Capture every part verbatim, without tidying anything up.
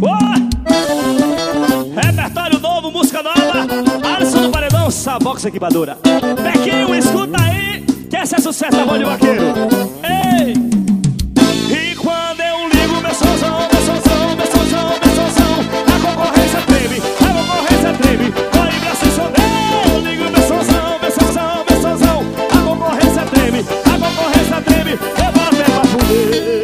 Oh! Repertório novo, música nova. Alisson do Paredão, Sabox Equipadora. Bequinho, escuta aí, que esse é sucesso da voz de vaqueiro. Ei! E quando eu ligo meu somzão, meu somzão, meu somzão, meu somzão, a concorrência treme, a concorrência treme. Vai pra se sonhar. Eu ligo meu somzão, meu somzão, meu somzão, a concorrência treme, a concorrência treme. Eu vou até pra fuder.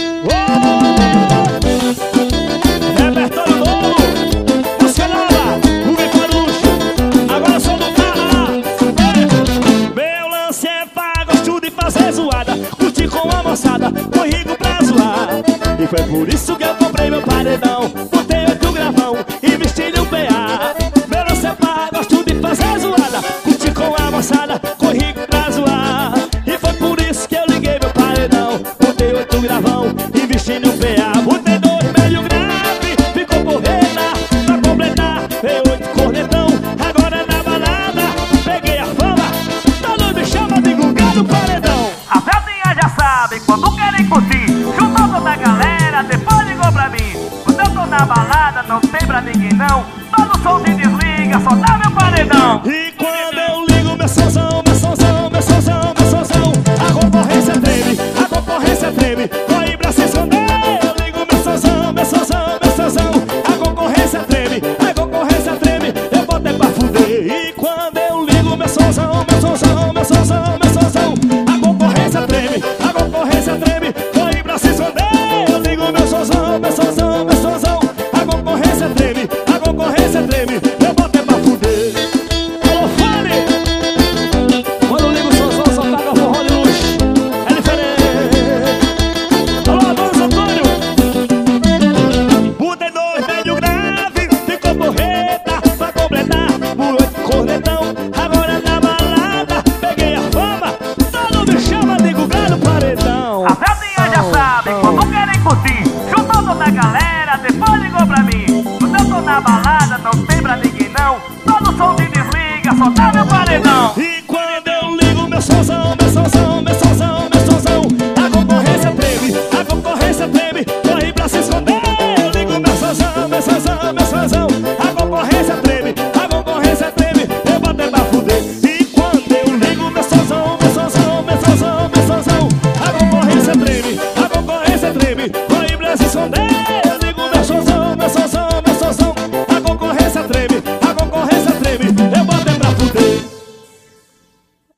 Repertório novo, música nova, o Vicorucho. Agora eu sou do Pará. Meu lance é pá, gosto de fazer zoada, curtir com a moçada, põe rico pra zoar. E foi por isso que eu comprei meu paredão, botei oito gravão e vesti no P A. Meu lance é pá, gosto de fazer zoada, curtir com a moçada, põe rico pra zoar. E foi por isso que eu liguei meu paredão, botei oito gravão e vesti no P A. Botei dois meio grave, ficou porreta, pra completar, veio oito cornetão. Agora na balada, peguei a fama, todo me chama de Guga do Paredão. As velhinhas já sabem, quando querem curtir, juntou toda a galera, depois ligou pra mim. Quando eu tô na balada, não tem pra ninguém não, só no som de desliga, só dá meu paredão. E quando eu ligo meu sonzão, meu sonzão, meu sonzão, meu sonzão, a concorrência treme, a concorrência treme.